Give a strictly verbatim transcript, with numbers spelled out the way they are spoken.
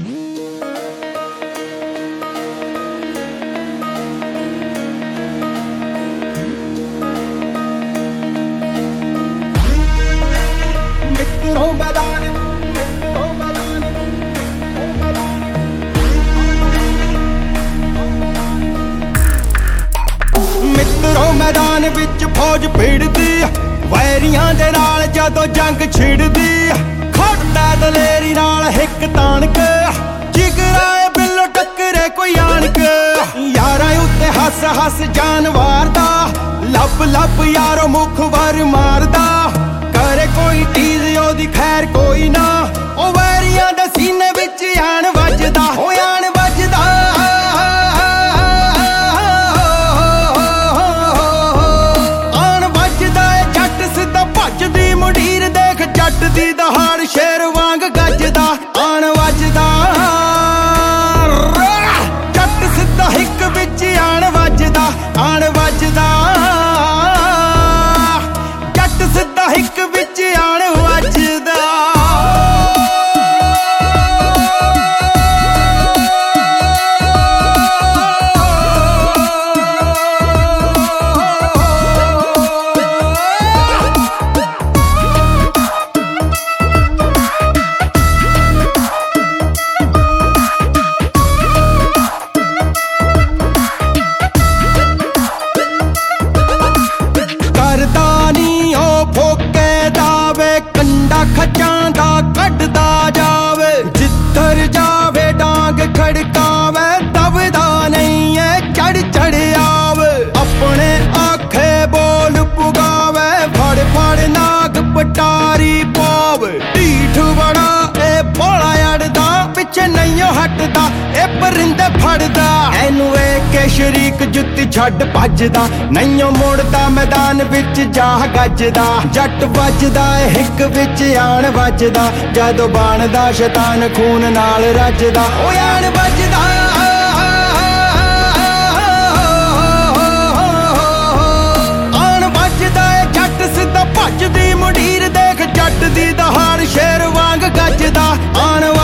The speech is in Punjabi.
ਮਿੱਤਰੋਂ ਮੈਦਾਨ ਮਿੱਤਰੋਂ ਮੈਦਾਨ ਵਿੱਚ ਫੌਜ ਭਿੜਦੀ, ਵੈਰੀਆਂ ਦੇ ਨਾਲ ਜਦੋਂ ਜੰਗ ਛਿੜਦੀ, ਖੜਦਾ ਦਲੇਰੀ ਨਾਲ ਹਿੱਕ ਤਾਣ ਕੇ, ਜਿਗਰਾਏ ਬਿੱਲੋ ਟੱਕਰੇ ਕੋਈ ਆਣ ਕੇ, ਯਾਰਾਂ ਉੱਤੇ ਹੱਸ ਹੱਸ ਜਾਨ ਵਾਰਦਾ, ਲੱਭ ਲੱਭ ਯਾਰੋ ਮੁਖ ਵਾਰ ਮਾਰਦਾ, ਕਰੇ ਕੋਈ ਟੀਜ਼ ਉਹਦੀ ਖੈਰ ਕੋਈ ਨਾ, ਉਹ ਵੈਰੀਆਂ ਦੇ ਸੀਨੇ ਵਿੱਚ ਆਣ ਵੱਜਦਾ, ਉਹ ਆਣ ਵੱਜਦਾ। ਭੱਜਦੀ ਮੁੰਡੀਰ ਦੇਖ ਜੱਟ ਦੀ ਦਹਾੜ, ਸ਼ੇਰ ਵਾਂਗ ਗੱਜਦਾ, ਆਣ ਵੱਜਦਾ, ਜੱਟ ਸਿੱਧਾ ਹਿੱਕ ਵਿੱਚ ਆਣ ਵੱਜਦਾ, ਆਣ ਵੱਜਦਾ, ਜੱਟ ਸਿੱਧਾ ਹਿੱਕ ਵਿੱਚ ਆਣ ਵੱਜਦਾ। ਖੱਚਾਂ ਦਾ ਕੱਢਦਾ ਜਾਵੇ, ਜਿੱਧਰ ਜਾਵੇ ਡਾਂਗ ਖੜਕਾਵੇ, ਦਬਦਾ ਨਹੀਂ ਐ ਚੜ ਚੜ ਆਵੇ, ਆਪਣੇ ਆਖੇ ਬੋਲ ਪੁਗਾਵੇ, ਫੜ ਫੜ ਨਾਗ ਪਟਾਰੀ ਪਾਵੇ, ਢੀਠ ਬੜਾ ਇਹ ਭੋਲਾ ਅੜਦਾ, ਪਿੱਛੇ ਨਹੀਂ ਹਟਦਾ ਇਹ ਪਰਿੰਦੇ ਫੜਦਾ, ਇਹਨੂੰ ਵੇਖ ਕੇ ਸ਼ਰੀਕ ਜੁੱਤੀ ਛੱਡ ਭੱਜਦਾ, ਨਹੀਂ ਮੁੜਦਾ ਮੈਦਾਨ ਵਿੱਚ ਜਾ ਗੱਜਦਾ, ਜੱਟ ਵੱਜਦਾ ਹਿੱਕ ਵਿੱਚ ਆਣ ਵੱਜਦਾ, ਜਦੋਂ ਬਣਦਾ ਸ਼ੈਤਾਨ ਖੂਨ ਨਾਲ ਰੱਜਦਾ, ਉਹ ਆਣ ਵੱਜਦਾ। ਆਣ ਵੱਜਦਾ ਜੱਟ ਸਿੱਧਾ ਭੱਜਦੀ ਮੁੰਡੀਰ ਦੇਖ ਜੱਟ ਦੀ ਦਹਾੜ, ਸ਼ੇਰ ਵਾਂਗ ਗੱਜਦਾ, ਆਣ